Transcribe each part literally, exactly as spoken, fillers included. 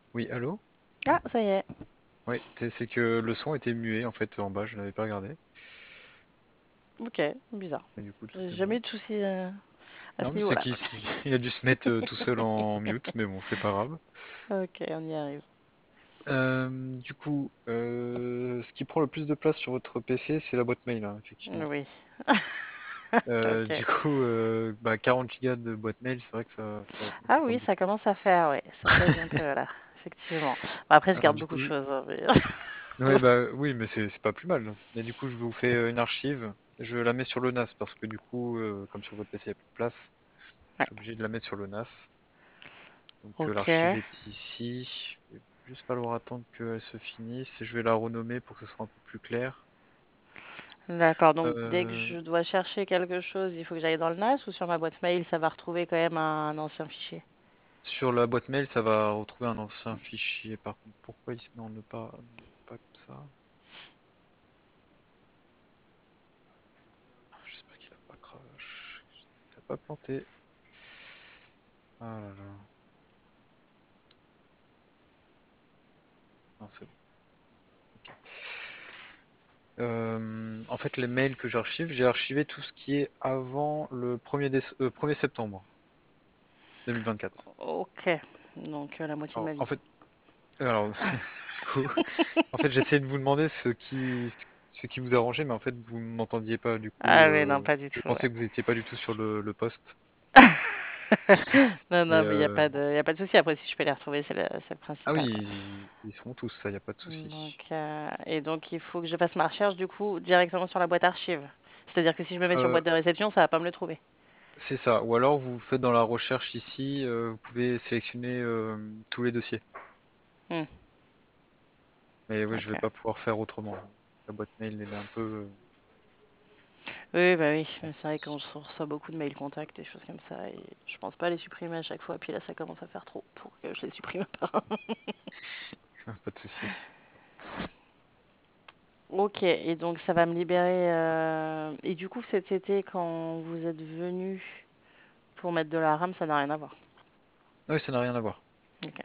Oui, allô? Ah, ça y est. Oui, c'est c'est que le son était muet en fait en bas, je n'avais pas regardé. Ok, bizarre. Et du coup, tout J'ai est jamais bon. eu de soucis euh, à Non, ce mais c'est niveau-là. qu'il s- il a dû se mettre euh, tout seul en mute, mais bon, c'est pas grave. Ok, on y arrive. Euh, du coup, euh, ce qui prend le plus de place sur votre P C, c'est la boîte mail, hein, effectivement. Oui. Euh, Ok. du coup, euh, bah, quarante gigas de boîte mail, c'est vrai que ça, ça, Ah ça oui, prend ça beaucoup de commence place. à faire, ouais. Ça pèse un peu là, effectivement. Bon, après, je Alors garde du beaucoup coup, de je- choses, hein, mais- ouais, bah oui, mais c'est c'est pas plus mal. Mais du coup, je vous fais euh, une archive. Je la mets sur le NAS parce que du coup, euh, comme sur votre P C, il n'y a plus de place. Je Ouais. suis obligé de la mettre sur le NAS. Donc euh, Ok. l'archive est ici. Il va juste falloir attendre qu'elle se finisse. Et je vais la renommer pour que ce soit un peu plus clair. D'accord, donc dès que Euh, je dois chercher quelque chose, il faut que j'aille dans le N A S ou sur ma boîte mail, ça va retrouver quand même un, un ancien fichier. sur la boîte mail, ça va retrouver un ancien fichier. Par contre, pourquoi il se met en ne pas, pas comme ça? J'espère qu'il a pas crash. J'espère qu'il a pas planté. Ah là là. Non, c'est bon. Ok. Euh, en fait, les mails que j'archive, j'ai archivé tout ce qui est avant le premier, déce- euh, premier septembre deux mille vingt-quatre. Ok, donc euh, la moitié de Alors, ma en vie. fait, alors, du coup, en fait, j'essayais de vous demander ce qui, ce qui vous arrangeait, mais en fait, vous m'entendiez pas. Du coup, Ah oui, non, euh, pas du je tout, ouais. pensais que vous étiez pas du tout sur le, le poste. Non, Mais non, mais il n'y a euh, pas de, y a pas de souci. Après, si je peux les retrouver, c'est le, c'est le ah principal, oui, quoi. ils, ils seront tous, ça, y a pas de souci. Donc, euh, et donc, il faut que je fasse ma recherche, du coup, directement sur la boîte archive. C'est-à-dire que si je me mets sur Euh, boîte de réception, ça va pas me le trouver. c'est ça. Ou alors, vous faites dans la recherche ici, euh, vous pouvez sélectionner euh, tous les dossiers. Hmm, Mais oui, je vais ok. pas pouvoir faire autrement. La boîte mail, elle est un peu. Oui, bah oui, euh, mais c'est vrai qu'on reçoit beaucoup de mails contacts, des choses comme ça, et je pense pas les supprimer à chaque fois, puis là, ça commence à faire trop pour que je les supprime pas. Pas de souci. Ok, et donc ça va me libérer. euh, Et du coup, cet été, quand vous êtes venu pour mettre de la RAM, ça n'a rien à voir. Ah oui, ça n'a rien à voir. Ok.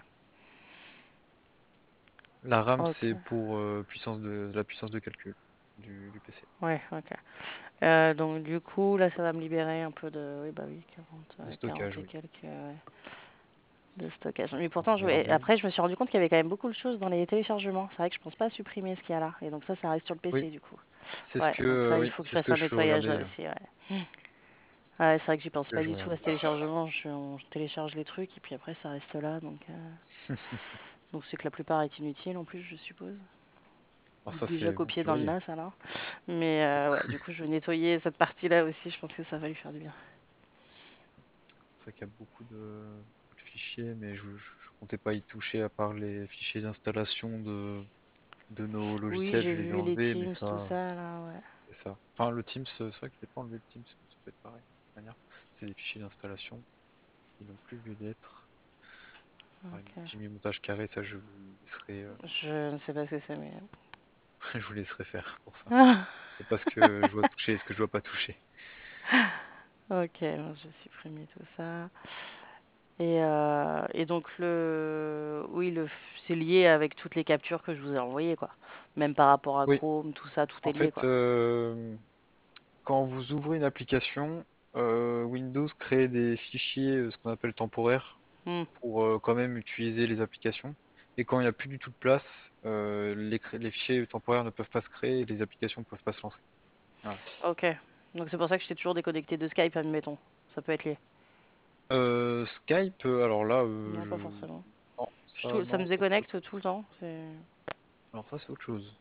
La RAM, c'est Ok. pour euh, puissance de, la puissance de calcul du, du P C. Ouais, ok. Euh, donc du coup, là, ça va me libérer un peu de... Oui, bah oui, quarante, De euh, quarante stockage, et oui. quelques euh, ouais, de stockage. Mais Alors, pourtant, je... vais- regardez. après, je me suis rendu compte qu'il y avait quand même beaucoup de choses dans les téléchargements. C'est vrai que je pense pas supprimer ce qu'il y a là. Et donc ça, ça reste sur le Oui, P C, du coup. c'est ce Ouais, que, donc euh, ça, il oui, faut que je c'est ce fasse que un je nettoyage regardais. là euh, aussi, ouais. Ouais, c'est vrai que j'y pense que pas je du tout regardais. à ce téléchargement. Je, on télécharge les trucs et puis après, ça reste là. Donc euh, donc c'est que la plupart est inutile en plus, je suppose. Alors Ou ça, déjà c'est vous copié qui dans le voyez. N A S alors. Mais euh, ouais, du coup, je vais nettoyer cette partie-là aussi. Je pense que ça va lui faire du bien. C'est vrai qu'il y a beaucoup de, beaucoup de fichiers, mais je, je, je comptais pas y toucher à part les fichiers d'installation de, de nos Oui, logiciels. j'ai Je les ai vu les enlevés, mais Teams, tout ça, ça là, ouais. c'est ça. Enfin, le Teams, c'est vrai que je l'ai pas enlevé le Teams, mais ça peut être pareil. De toute manière, c'est des fichiers d'installation. Ils n'ont plus lieu d'être. Par exemple, Ok. j'ai mis montage carré, ça je vous laisserai, euh, Je ne sais pas ce que c'est, mais. je vous laisserai faire pour ça. Ah, C'est pas ce que je dois toucher et ce que je dois pas toucher. ok, bon, je vais supprimer tout ça. Et, euh, et donc le, oui, le, c'est lié avec toutes les captures que je vous ai envoyées, quoi. Même par rapport à Oui, Chrome, tout ça, tout en est lié, fait, quoi. euh, quand vous ouvrez une application, euh, Windows crée des fichiers, euh, ce qu'on appelle temporaires, Hmm, pour euh, quand même utiliser les applications. Et quand il n'y a plus du tout de place, euh, les, cré- les fichiers temporaires ne peuvent pas se créer et les applications ne peuvent pas se lancer. Voilà. ok. Donc c'est pour ça que j'étais toujours déconnecté de Skype, admettons. Ça peut être lié. Euh, Skype, euh, alors là, euh, Non, pas je... forcément. Non, Je ça, tou- ça me non, ça c'est autre déconnecte tout le chose. temps. c'est- Alors ça c'est autre chose.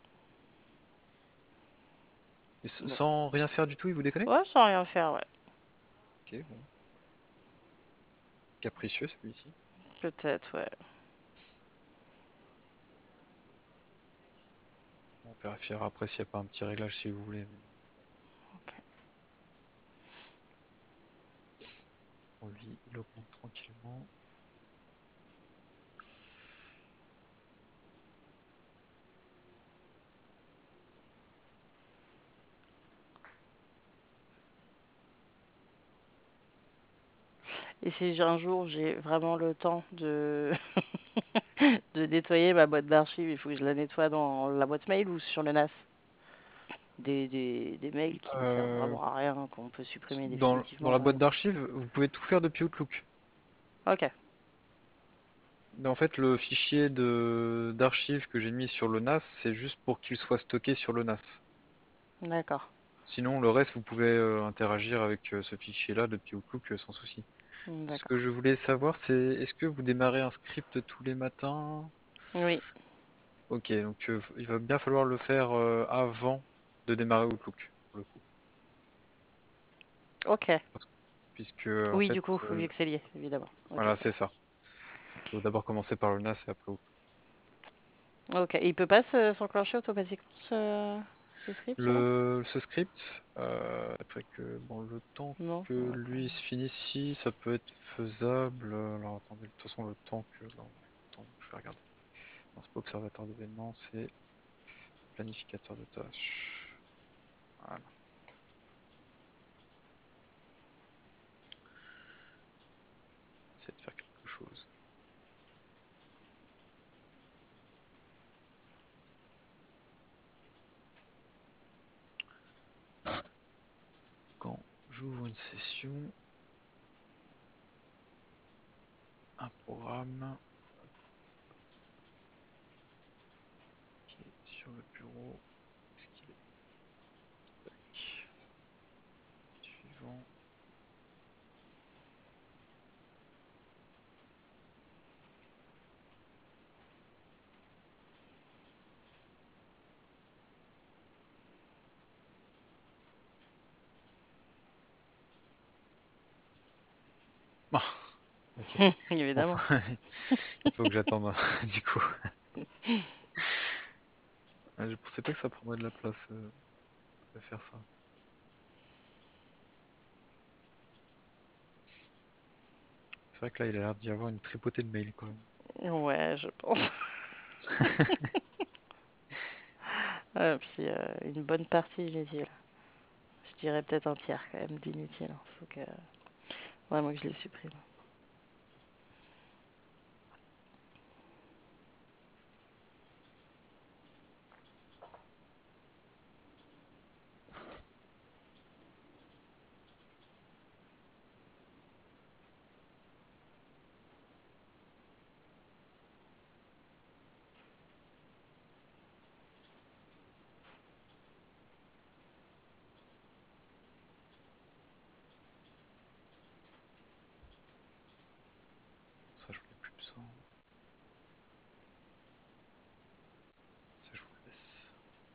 Et s- Bon. sans rien faire du tout, il vous Ouais, déconnecte? sans rien faire, ouais. Ok, bon. Capricieux celui-ci. Peut-être, ouais. On vérifiera après s'il n'y a pas un petit réglage si vous voulez. Mais Ok. bon, lui, il augmente tranquillement. Et si j'ai- un jour j'ai vraiment le temps de de nettoyer ma boîte d'archives. Il faut que je la nettoie dans la boîte mail ou sur le N A S. Des, des, des mails qui ne servent Euh, vraiment à rien, qu'on peut supprimer dans, dans la définitivement. boîte Ouais. d'archives, vous pouvez tout faire depuis Outlook. Ok, Mais en fait, le fichier de d'archives que j'ai mis sur le N A S, c'est juste pour qu'il soit stocké sur le N A S. d'accord. Sinon, le reste, vous pouvez euh, interagir avec euh, ce fichier-là depuis Outlook euh, sans souci. Ce que D'accord. je voulais savoir, c'est est-ce que vous démarrez un script tous les matins? Oui, Ok, donc euh, il va bien falloir le faire euh, avant de démarrer Outlook, pour le coup. ok. Parce- Puisque, en Oui, fait, du coup, euh, vu que c'est lié, évidemment. Ok, voilà, ça c'est ça. marche. Il faut d'abord commencer par le N A S et après Outlook. Ok, il peut pas se- s'enclencher automatiquement ce, ce script là? Le, ce script, euh, après que, bon, le temps Non? que Ok. lui se finisse ici, ça peut être faisable. Alors attendez, de toute façon, le temps que. Non, attends, je vais regarder. Non, c'est pas observateur d'événements, c'est planificateur de tâches. Voilà, essayer de faire quelque chose. Quand j'ouvre une session, un programme qui est sur le bureau, est-ce qu'il est tac, suivant. Ah, ok. Bon, Évidemment. il faut que j'attende du coup. Ah, je pensais pas que ça prendrait de la place euh, de faire ça. C'est vrai que là, il a l'air d'y avoir une tripotée de mails quand même. Ouais, je pense. Ah, puis euh, une bonne partie inutile. Je dirais peut-être un tiers quand même d'inutile. Il faut que vraiment que je les supprime. Ça, je n'ai plus besoin. Ça, je vous le laisse.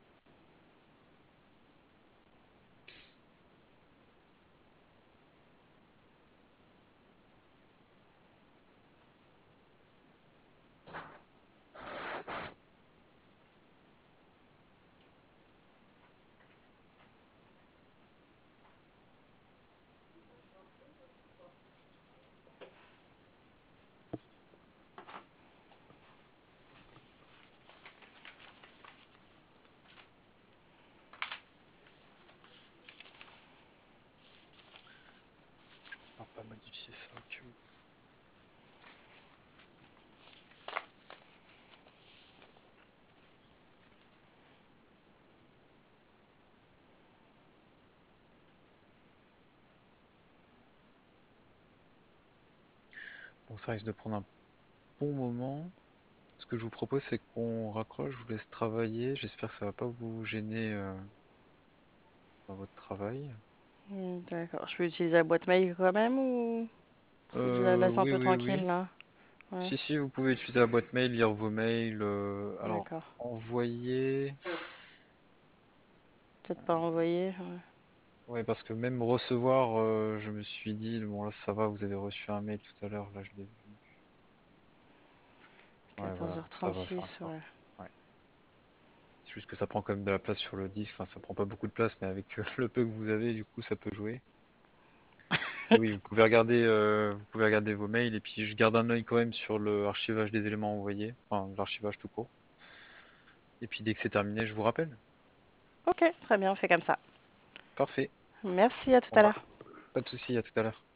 On va pas modifier ça au cas où. Bon, ça risque de prendre un bon moment. Ce que je vous propose, c'est qu'on raccroche, je vous laisse travailler. J'espère que ça va pas vous gêner euh, dans votre travail. Hmm, d'accord. Je peux utiliser la boîte mail quand même ou faut que je la Euh, laisse un oui, peu oui, tranquille oui. là? Ouais, Si, si, vous pouvez utiliser la boîte mail, lire vos mails. euh, alors, d'accord. envoyer. Peut-être pas envoyer. Ouais. Ouais, parce que même recevoir, euh, je me suis dit, bon, là, ça va, vous avez reçu un mail tout à l'heure, là, je l'ai vu. Ouais, voilà, ça va faire quatorze heures trente-six, encore. ouais. Ouais. C'est juste que ça prend quand même de la place sur le disque. Enfin, ça prend pas beaucoup de place, mais avec euh, le peu que vous avez, du coup, ça peut jouer. Mais oui, vous pouvez regarder, euh, vous pouvez regarder vos mails et puis je garde un œil quand même sur le archivage des éléments envoyés, enfin l'archivage tout court. Et puis dès que c'est terminé, je vous rappelle. Ok, très bien, on fait comme ça. Parfait. Merci, à tout Bon à bah, l'heure. pas de souci, à tout à l'heure.